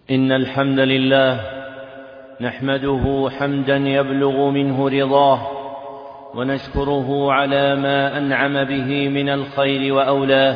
إن الحمد لله نحمده حمدا يبلغ منه رضاه، ونشكره على ما أنعم به من الخير وأولاه،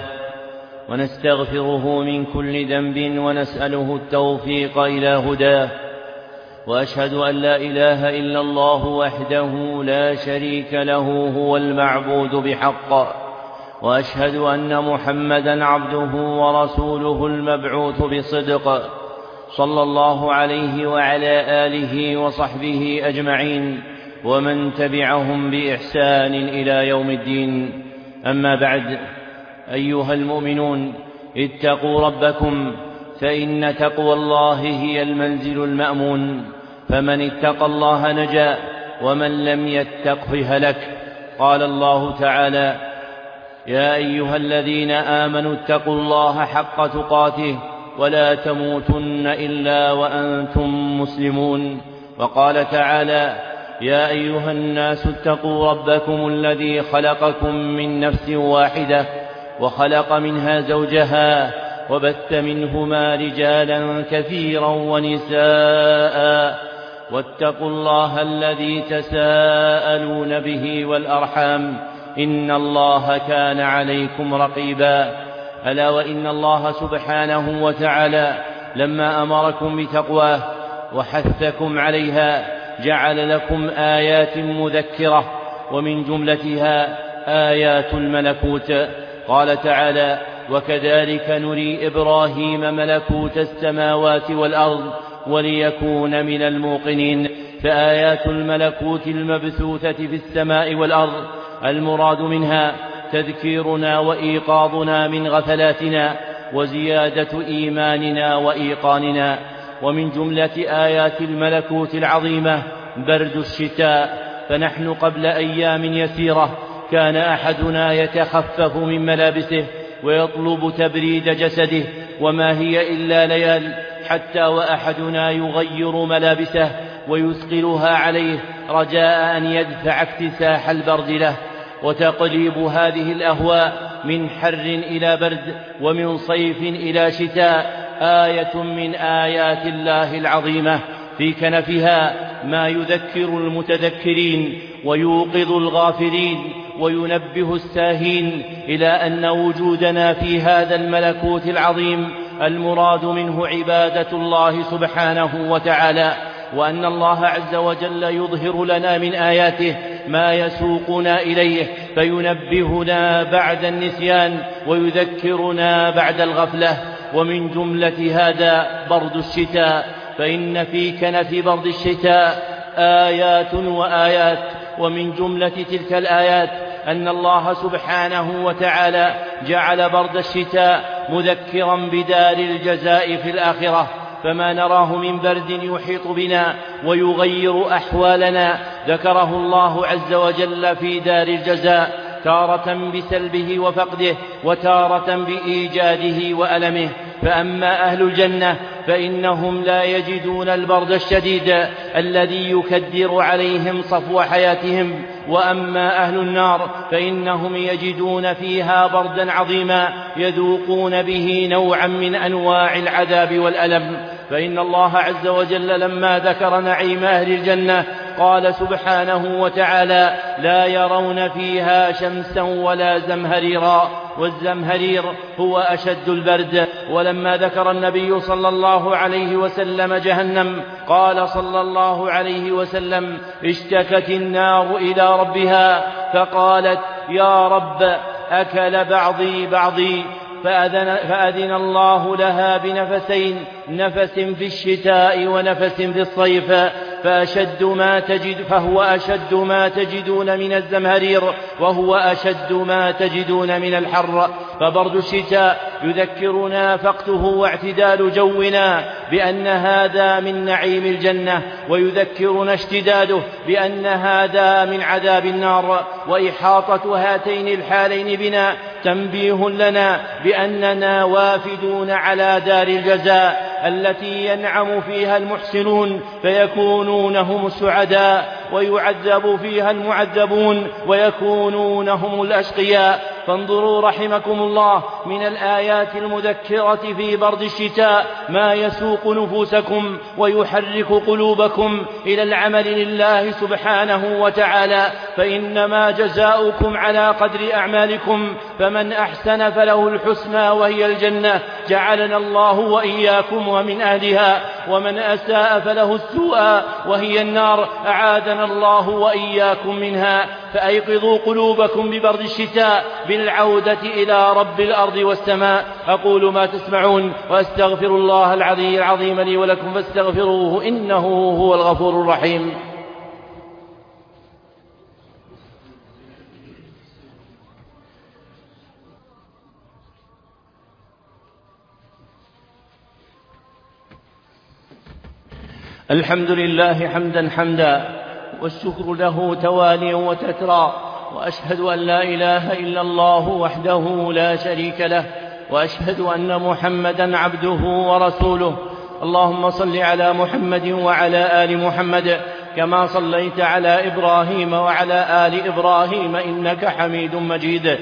ونستغفره من كل ذنب ونسأله التوفيق إلى هداه. وأشهد أن لا إله إلا الله وحده لا شريك له هو المعبود بحق، وأشهد أن محمدا عبده ورسوله المبعوث بصدق، صلى الله عليه وعلى آله وصحبه أجمعين، ومن تبعهم بإحسان إلى يوم الدين. أما بعد، أيها المؤمنون، اتقوا ربكم، فإن تقوى الله هي المنزل المأمون، فمن اتقى الله نجا، ومن لم يتقه هلك. قال الله تعالى: يا أيها الذين آمنوا اتقوا الله حق تقاته ولا تموتن إلا وأنتم مسلمون. وقال تعالى: يا أيها الناس اتقوا ربكم الذي خلقكم من نفس واحدة وخلق منها زوجها وبث منهما رجالا كثيرا ونساء، واتقوا الله الذي تساءلون به والأرحام، إن الله كان عليكم رقيبا. ألا وإن الله سبحانه وتعالى لما أمركم بتقواه وحثكم عليها جعل لكم آيات مذكرة، ومن جملتها آيات الملكوت. قال تعالى: وكذلك نري إبراهيم ملكوت السماوات والأرض وليكون من الموقنين. فآيات الملكوت المبثوثة في السماء والأرض المراد منها تذكيرنا وإيقاظنا من غفلاتنا وزيادة إيماننا وإيقاننا. ومن جملة آيات الملكوت العظيمة برد الشتاء، فنحن قبل أيام يسيرة كان أحدنا يتخفف من ملابسه ويطلب تبريد جسده، وما هي إلا ليال حتى وأحدنا يغير ملابسه ويثقلها عليه رجاء أن يدفع اكتساح البرد له. وتقليب هذه الأهواء من حر إلى برد ومن صيف إلى شتاء آية من آيات الله العظيمة، في كنفها ما يذكر المتذكرين ويوقظ الغافلين وينبه الساهين إلى أن وجودنا في هذا الملكوت العظيم المراد منه عبادة الله سبحانه وتعالى، وأن الله عز وجل يظهر لنا من آياته ما يسوقنا إليه فينبهنا بعد النسيان ويذكرنا بعد الغفلة. ومن جملة هذا برد الشتاء، فإن في كنف برد الشتاء آيات وآيات. ومن جملة تلك الآيات أن الله سبحانه وتعالى جعل برد الشتاء مذكرا بدار الجزاء في الآخرة، فما نراه من برد يحيط بنا ويغير أحوالنا ذكره الله عز وجل في دار الجزاء، تارة بسلبه وفقده وتارة بإيجاده وألمه. فأما أهل الجنة فإنهم لا يجدون البرد الشديد الذي يكدر عليهم صفو حياتهم، وأما أهل النار فإنهم يجدون فيها بردا عظيما يذوقون به نوعا من أنواع العذاب والألم. فإن الله عز وجل لما ذكر نعيم أهل الجنة قال سبحانه وتعالى: لا يرون فيها شمسا ولا زمهريرا، والزمهرير هو أشد البرد. ولما ذكر النبي صلى الله عليه وسلم جهنم قال صلى الله عليه وسلم: اشتكت النار إلى ربها فقالت: يا رب أكل بعضي بعضي، فأذن الله لها بنفسين، نفس في الشتاء ونفس في الصيف، فهو أشد ما تجدون من الزمهرير، وهو أشد ما تجدون من الحر. فبرد الشتاء يذكرنا فقته واعتدال جونا بأن هذا من نعيم الجنة، ويذكرنا اشتداده بأن هذا من عذاب النار. وإحاطة هاتين الحالين بنا تنبيه لنا بأننا وافدون على دار الجزاء التي ينعم فيها المحسنون فيكونون هم السعداء، ويعذب فيها المعذبون ويكونون هم الأشقياء. فانظروا رحمكم الله من الآيات المذكرة في برد الشتاء ما يسوق نفوسكم ويحرك قلوبكم إلى العمل لله سبحانه وتعالى، فإنما جزاؤكم على قدر أعمالكم، فمن أحسن فله الحسنى وهي الجنة، جعلنا الله وإياكم ومن أهلها، ومن أساء فله السوء وهي النار، أعاذنا الله وإياكم منها. فأيقظوا قلوبكم ببرد الشتاء بالعودة إلى رب الأرض والسماء. أقول ما تسمعون وأستغفر الله العظيم لي ولكم فاستغفروه إنه هو الغفور الرحيم. الحمد لله حمدا حمدا، والشكر له تواليا وتترى، وأشهد أن لا إله إلا الله وحده لا شريك له، وأشهد أن محمدا عبده ورسوله. اللهم صل على محمد وعلى آل محمد كما صليت على إبراهيم وعلى آل إبراهيم إنك حميد مجيد.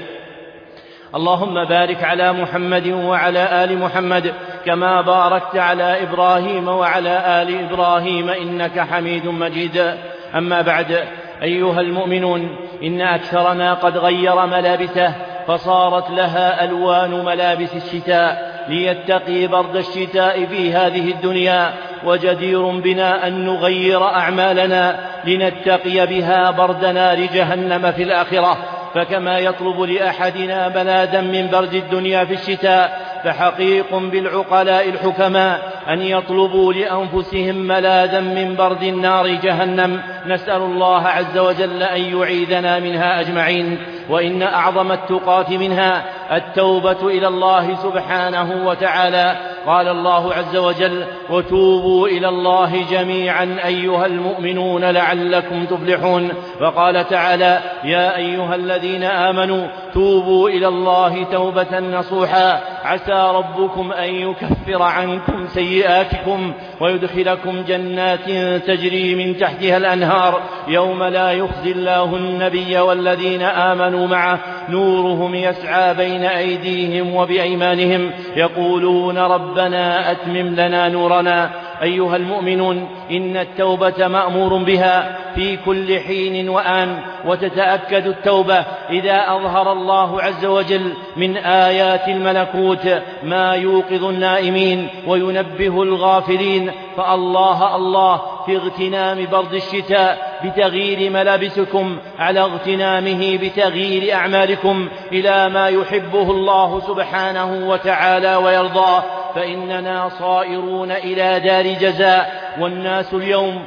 اللهم بارك على محمد وعلى آل محمد كما باركت على إبراهيم وعلى آل إبراهيم إنك حميد مجيد. أما بعد، أيها المؤمنون، إن أكثرنا قد غير ملابسه فصارت لها ألوان ملابس الشتاء ليتقي برد الشتاء في هذه الدنيا، وجدير بنا أن نغير أعمالنا لنتقي بها برد نار جهنم في الآخرة. فكما يطلب لأحدنا ملاذا من برد الدنيا في الشتاء، فحقيق بالعقلاء الحكماء أن يطلبوا لأنفسهم ملاذا من برد النار جهنم. نسأل الله عز وجل أن يعيذنا منها أجمعين. وإن أعظم التقاة منها التوبة إلى الله سبحانه وتعالى. قال الله عز وجل: وتوبوا إلى الله جميعا أيها المؤمنون لعلكم تفلحون. وقال تعالى: يا أيها الذين آمنوا توبوا إلى الله توبة نصوحا عسى ربكم أن يكفر عنكم سيئاتكم ويدخلكم جنات تجري من تحتها الأنهار يوم لا يخزي الله النبي والذين آمنوا معه نورهم يسعى بين أيديهم وبأيمانهم يقولون ربنا أتمم لنا نورنا. أيها المؤمنون، إن التوبة مأمور بها في كل حين وآن، وتتأكد التوبة إذا أظهر الله عز وجل من آيات الملكوت ما يوقظ النائمين وينبه الغافلين. فالله الله في اغتنام برد الشتاء بتغيير ملابسكم على اغتنامه بتغيير أعمالكم إلى ما يحبه الله سبحانه وتعالى ويرضاه، فإننا صائرون إلى دار جزاء، والناس اليوم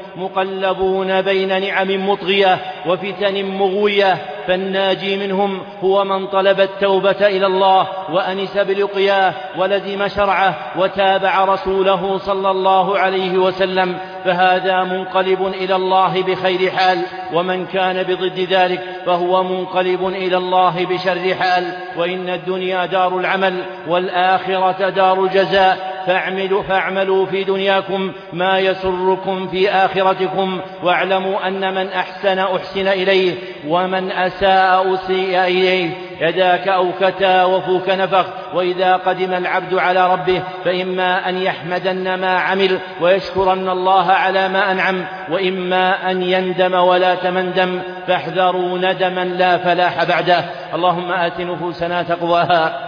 مقلبون بين نعم مطغية وفتن مغوية، فالناجي منهم هو من طلب التوبة إلى الله وأنس بلقياه ولزم شرعه وتابع رسوله صلى الله عليه وسلم، فهذا منقلب إلى الله بخير حال. ومن كان بضد ذلك فهو منقلب إلى الله بشر حال. وإن الدنيا دار العمل والآخرة دار الجزاء، فاعملوا في دنياكم ما يسركم في آخرتكم، واعلموا أن من أحسن أحسن إليه ومن أساء أسيء إليه. يداك أوكتا وفوك نفخ. وإذا قدم العبد على ربه فإما أن يحمدن ما عمل ويشكرن الله على ما أنعم، وإما أن يندم ولا تمندم، فاحذروا ندما لا فلاح بعده. اللهم آت نفوسنا تقواها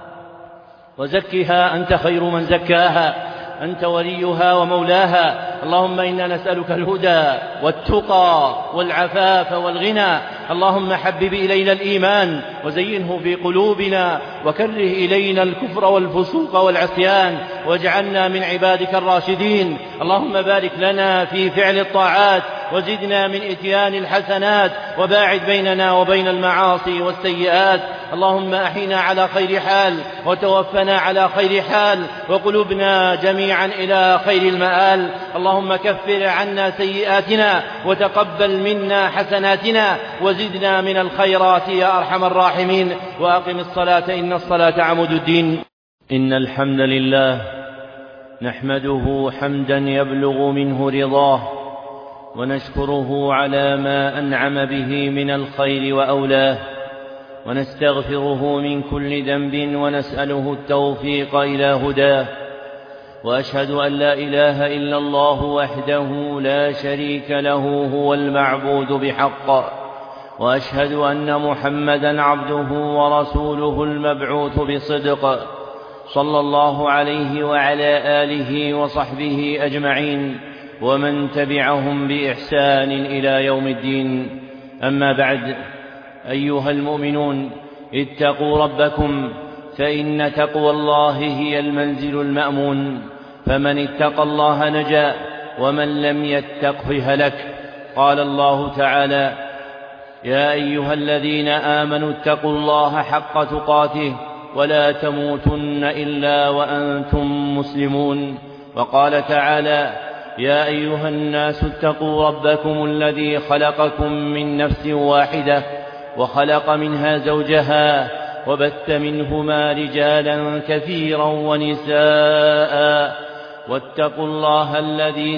وزكها أنت خير من زكاها، أنت وليها ومولاها. اللهم إنا نسألك الهدى والتقى والعفاف والغنى. اللهم حبب إلينا الإيمان وزينه في قلوبنا، وكره إلينا الكفر والفسوق والعصيان، واجعلنا من عبادك الراشدين. اللهم بارك لنا في فعل الطاعات وزدنا من إتيان الحسنات، وباعد بيننا وبين المعاصي والسيئات. اللهم أحينا على خير حال وتوفنا على خير حال، وقلوبنا جميعا إلى خير المآل. اللهم كفر عنا سيئاتنا وتقبل منا حسناتنا، وزدنا من الخيرات يا أرحم الراحمين. وأقم الصلاة إن الصلاة عمود الدين. إن الحمد لله نحمده حمدا يبلغ منه رضاه، ونشكره على ما أنعم به من الخير وأولاه، ونستغفره من كل ذنب ونسأله التوفيق إلى هداه، وأشهد أن لا إله إلا الله وحده لا شريك له هو المعبود بحق، وأشهد أن محمدا عبده ورسوله المبعوث بصدق، صلى الله عليه وعلى آله وصحبه أجمعين ومن تبعهم بإحسان إلى يوم الدين. أما بعد، أيها المؤمنون، اتقوا ربكم، فإن تقوى الله هي المنزل المأمون، فمن اتقى الله نجا ومن لم يتقه هلك. قال الله تعالى: يا أيها الذين آمنوا اتقوا الله حق تقاته ولا تموتن إلا وأنتم مسلمون. وقال تعالى: يا أيها الناس اتقوا ربكم الذي خلقكم من نفس واحدة وخلق منها زوجها وبث منهما رجالا كثيرا ونساء، واتقوا الله الذي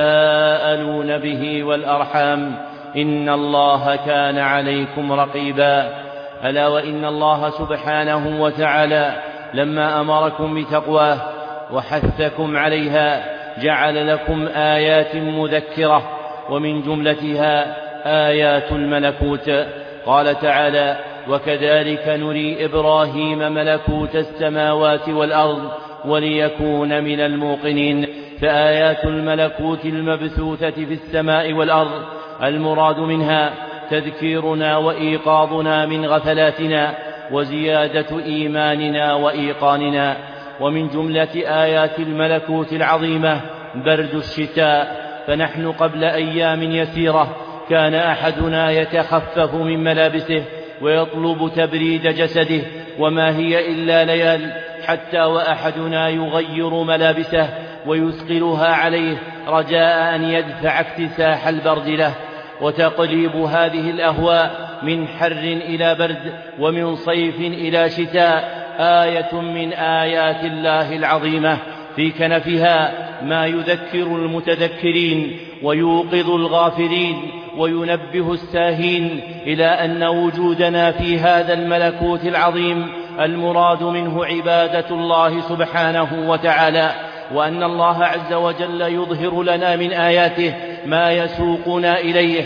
تساءلون به والأرحام، إن الله كان عليكم رقيبا. ألا وإن الله سبحانه وتعالى لما أمركم بتقواه وحثكم عليها جعل لكم آيات مذكرة، ومن جملتها آيات الملكوت. قال تعالى: وكذلك نري إبراهيم ملكوت السماوات والأرض وليكون من الموقنين. فآيات الملكوت المبثوثة في السماء والأرض المراد منها تذكيرنا وإيقاظنا من غفلاتنا وزيادة إيماننا وإيقاننا. ومن جملة آيات الملكوت العظيمة برد الشتاء، فنحن قبل أيام يسيرة كان أحدنا يتخفف من ملابسه ويطلب تبريد جسده، وما هي إلا ليال حتى وأحدنا يغير ملابسه ويثقلها عليه رجاء أن يدفع اكتساح البرد له. وتقليب هذه الأهواء من حر إلى برد ومن صيف إلى شتاء آية من آيات الله العظيمة، في كنفها ما يذكر المتذكرين ويوقظ الغافلين وينبه الساهين إلى أن وجودنا في هذا الملكوت العظيم المراد منه عبادة الله سبحانه وتعالى، وأن الله عز وجل يظهر لنا من آياته ما يسوقنا إليه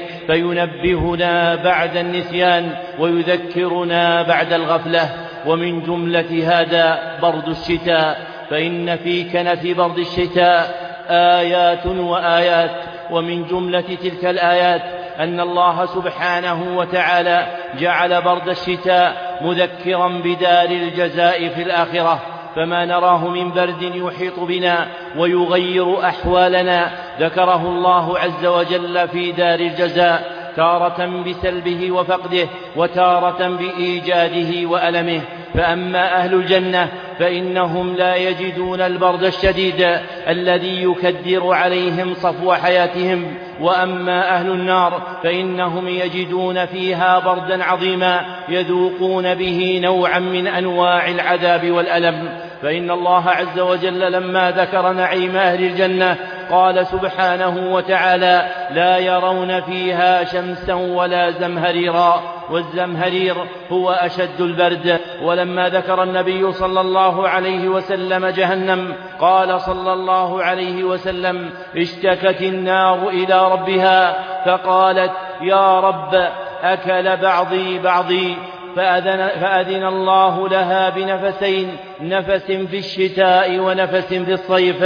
فينبهنا بعد النسيان ويذكرنا بعد الغفلة. ومن جملة هذا برد الشتاء، فإن في كنف برد الشتاء آيات وآيات. ومن جملة تلك الآيات أن الله سبحانه وتعالى جعل برد الشتاء مذكرا بدار الجزاء في الآخرة، فما نراه من برد يحيط بنا ويغير أحوالنا ذكره الله عز وجل في دار الجزاء، تارة بسلبه وفقده وتارة بإيجاده وألمه. فأما أهل الجنة فإنهم لا يجدون البرد الشديد الذي يكدر عليهم صفو حياتهم، وأما أهل النار فإنهم يجدون فيها بردا عظيما يذوقون به نوعا من أنواع العذاب والألم. فإن الله عز وجل لما ذكر نعيم أهل الجنة قال سبحانه وتعالى: لا يرون فيها شمسا ولا زمهريرا، والزمهرير هو أشد البرد. ولما ذكر النبي صلى الله عليه وسلم جهنم قال صلى الله عليه وسلم: اشتكت النار إلى ربها فقالت: يا رب أكل بعضي بعضي، فأذن الله لها بنفسين، نفس في الشتاء ونفس في الصيف،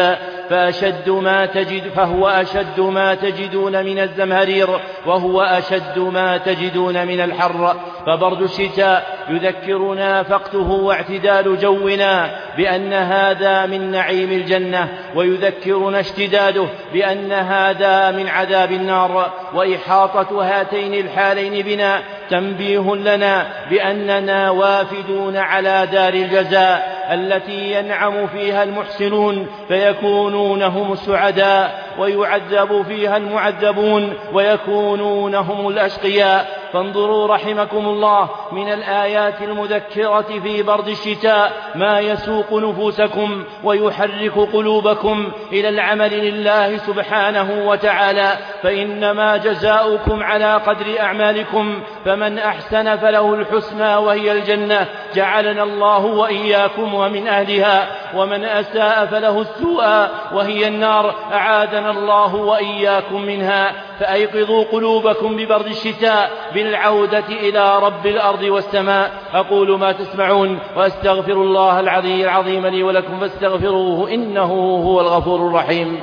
فهو أشد ما تجدون من الزمهرير وهو أشد ما تجدون من الحر. فبرد الشتاء يذكرنا فقته واعتدال جونا بأن هذا من نعيم الجنة، ويذكرنا اشتداده بأن هذا من عذاب النار. وإحاطة هاتين الحالين بنا تنبيه لنا بأننا وافدون على دار الجزاء التي ينعم فيها المحسنون فيكونون هم السعداء، ويعذب فيها المعذبون ويكونون هم الأشقياء. فانظروا رحمكم الله من الآيات المذكرة في برد الشتاء ما يسوق نفوسكم ويحرك قلوبكم إلى العمل لله سبحانه وتعالى، فإنما جزاؤكم على قدر أعمالكم، فمن أحسن فله الحسنى وهي الجنة جعلنا الله وإياكم ومن أهلها، ومن أساء فله السوء وهي النار أعاذنا الله وإياكم منها. فأيقظوا قلوبكم ببرد الشتاء بالعودة إلى رب الأرض والسماء. أقول ما تسمعون وأستغفر الله العلي العظيم لي ولكم فاستغفروه إنه هو الغفور الرحيم.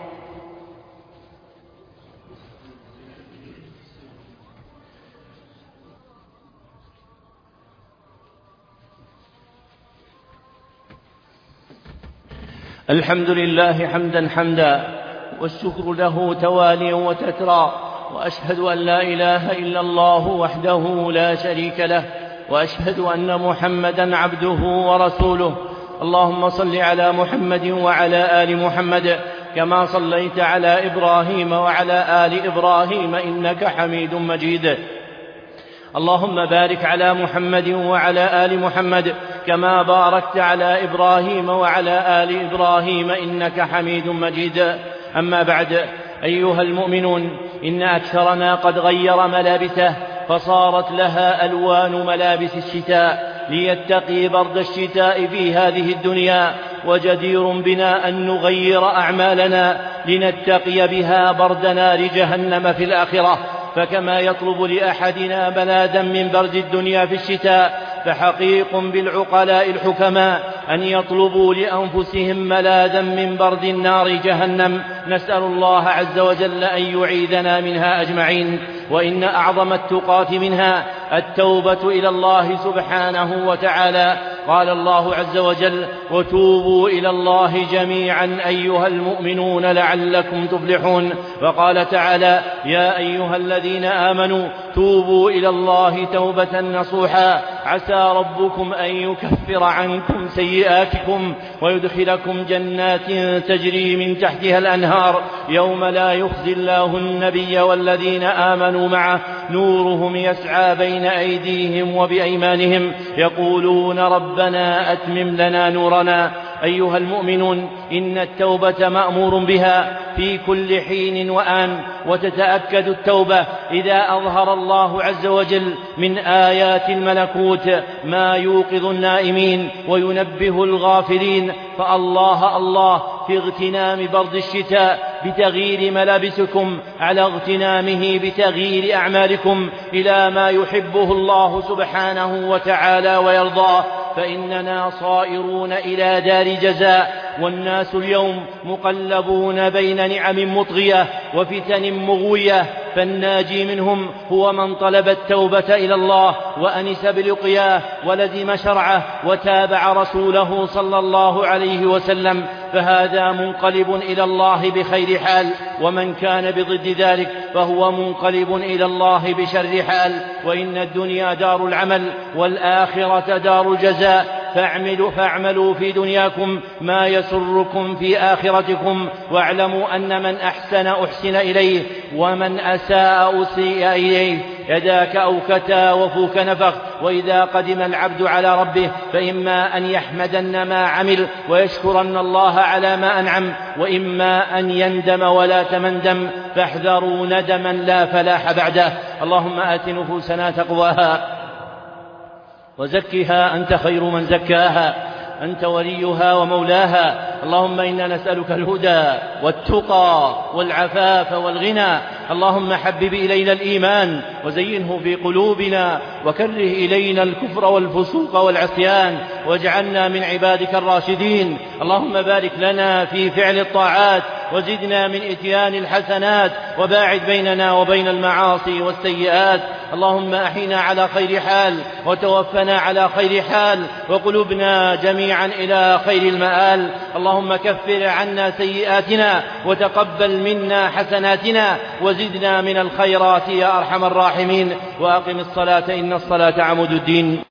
الحمد لله حمدا حمدا والشكر له تواليا وتترى، وأشهد أن لا إله إلا الله وحده لا شريك له، وأشهد أن محمدا عبده ورسوله. اللهم صل على محمد وعلى آل محمد كما صليت على إبراهيم وعلى آل إبراهيم إنك حميد مجيد. اللهم بارك على محمد وعلى آل محمد كما باركت على إبراهيم وعلى آل إبراهيم إنك حميد مجيد. أما بعد، أيها المؤمنون، إن أكثرنا قد غير ملابسه فصارت لها ألوان ملابس الشتاء ليتقي برد الشتاء في هذه الدنيا، وجدير بنا أن نغير أعمالنا لنتقي بها برد نار جهنم في الآخرة. فكما يطلب لأحدنا ملاذا من برد الدنيا في الشتاء، فحقيق بالعقلاء الحكماء أن يطلبوا لأنفسهم ملاذا من برد النار جهنم. نسأل الله عز وجل أن يعيذنا منها أجمعين. وإن أعظم التقاة منها التوبة إلى الله سبحانه وتعالى. قال الله عز وجل: وتوبوا إلى الله جميعا أيها المؤمنون لعلكم تفلحون. وقال تعالى: يا أيها الذين آمنوا توبوا إلى الله توبة نصوحا عسى ربكم أن يكفر عنكم سيئاتكم ويدخلكم جنات تجري من تحتها الأنهار يوم لا يخزي الله النبي والذين آمنوا معه نورهم يسعى بين أيديهم وبأيمانهم يقولون ربنا أتمم لنا نورنا. أيها المؤمنون، إن التوبة مأمور بها في كل حين وآن، وتتأكد التوبة إذا أظهر الله عز وجل من آيات الملكوت ما يوقظ النائمين وينبه الغافلين. فالله الله في اغتنام برد الشتاء بتغيير ملابسكم على اغتنامه بتغيير أعمالكم إلى ما يحبه الله سبحانه وتعالى ويرضاه، فإننا صائرون إلى دار جزاء. والناس اليوم مقلبون بين نعم مطغية وفتن مغوية، فالناجي منهم هو من طلب التوبة إلى الله وأنس بلقياه ولزم شرعه وتابع رسوله صلى الله عليه وسلم، فهذا منقلب إلى الله بخير حال. ومن كان بضد ذلك فهو منقلب إلى الله بشر حال. وإن الدنيا دار العمل والآخرة دار الجزاء، فاعملوا في دنياكم ما يسركم في آخرتكم، واعلموا أن من أحسن إليه ومن أساء أسيء إليه. يداك أوكتا وفوك نفخ. وإذا قدم العبد على ربه فإما أن يحمدن ما عمل ويشكرن الله على ما أنعم، وإما أن يندم ولا تمندم، فاحذروا ندما لا فلاح بعده. اللهم آت نفوسنا تقواها وزكها أنت خير من زكاها، أنت وليها ومولاها. اللهم إنا نسألك الهدى والتقى والعفاف والغنى. اللهم حبب إلينا الإيمان وزينه في قلوبنا، وكره إلينا الكفر والفسوق والعصيان، واجعلنا من عبادك الراشدين. اللهم بارك لنا في فعل الطاعات وزدنا من إتيان الحسنات، وباعد بيننا وبين المعاصي والسيئات. اللهم أحينا على خير حال وتوفنا على خير حال، وقلوبنا جميعا إلى خير المآل. اللهم كفر عنا سيئاتنا وتقبل منا حسناتنا، وزدنا من الخيرات يا أرحم الراحمين. وأقم الصلاة إن الصلاة عمود الدين.